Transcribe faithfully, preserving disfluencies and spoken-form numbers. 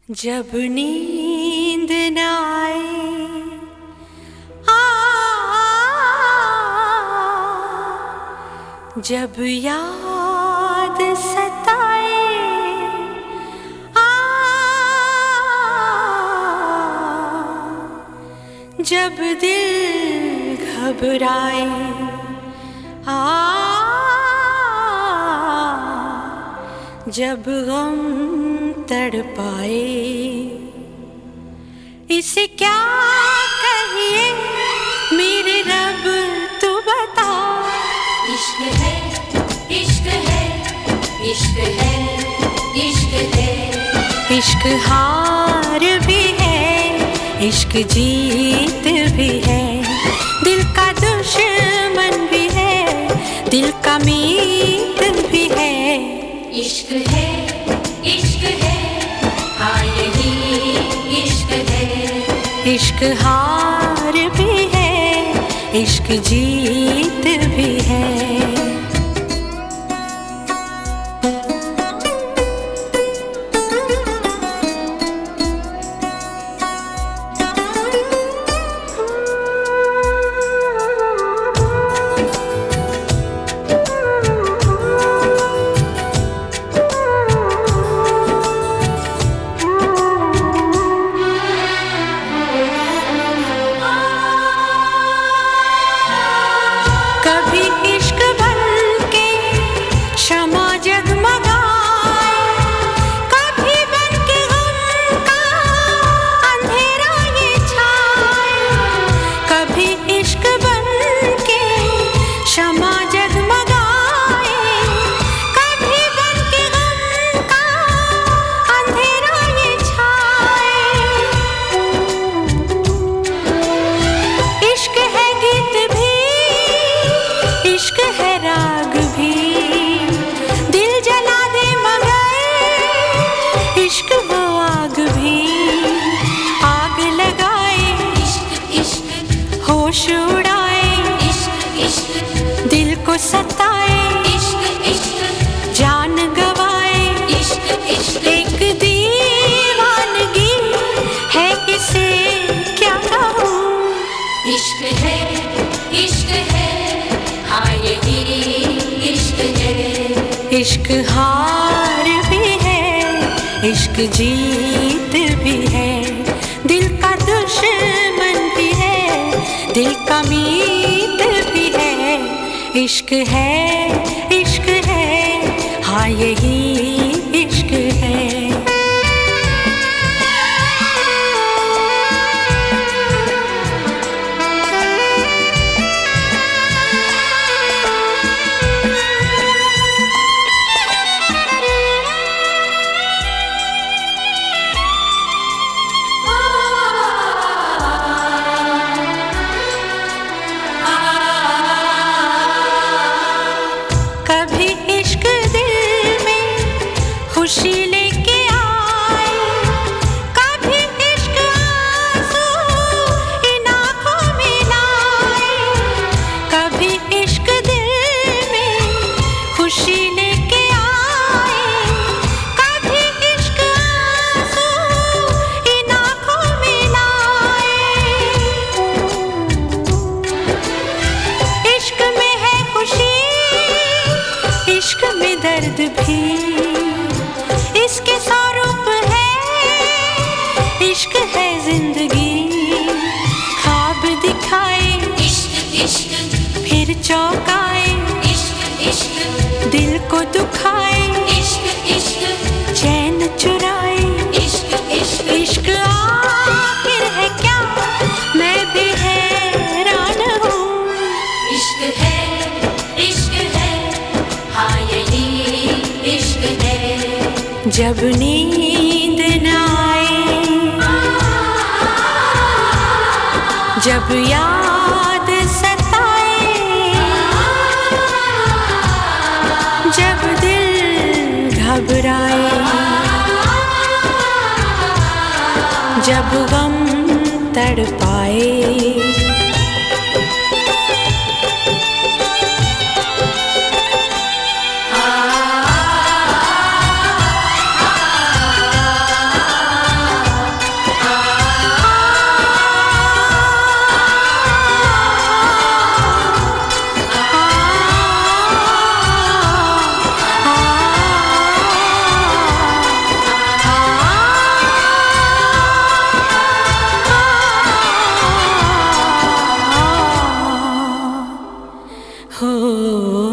जब नींद न आए आ, जब याद सताए आ, जब दिल घबराए आ, जब गम तड़पाए, इसे क्या कहिए मेरे रब तू बता। इश्क है, इश्क है, इश्क है, इश्क है। इश्क हार भी है, इश्क जीत भी है, दिल का दुश्मन भी है, दिल का मीत भी है। इश्क है, इश्क है, हाँ यही इश्क है। इश्क हार भी है, इश्क जीत भी है। इश्क वो आग भी आग लगाए, इश्क इश्क होश उड़ाए, इश्क इश्क दिल को सताए, इश्क इश्क जान गवाए, इश्क इश्क एक दीवानगी है, इसे क्या कहूँ। इश्क है, इश्क है, हाँ यही इश्क है। इश्क हार भी है, इश्क जीत भी है, दिल का दुश्मन भी है, दिल का मीत भी है। इश्क है, इश्क है, हाँ यही इश्क है। कभी इश्क दिल में खुशी लेके आए, कभी इश्क आंसू इन आँखों में लाए, कभी इश्क दिल में खुशी लेके आए, कभी इश्क आंसू इन आँखों में लाए। इश्क में है खुशी, इश्क में दर्द भी, इसके सौ रूप है, इश्क है जिंदगी। ख्वाब दिखाए, इश्क इश्क फिर चौंकाए, इश्क इश्क दिल को दुखाए, इश्क इश्क चैन चुराए। इश्क इश्क इश्क आखिर है क्या, मैं भी हैरान हूँ। इश्क है, इश्क है, हाँ यही इश्क है। जब नींद न आए, जब याद सताए, जब दिल घबराए, जब गम तड़पाए। हो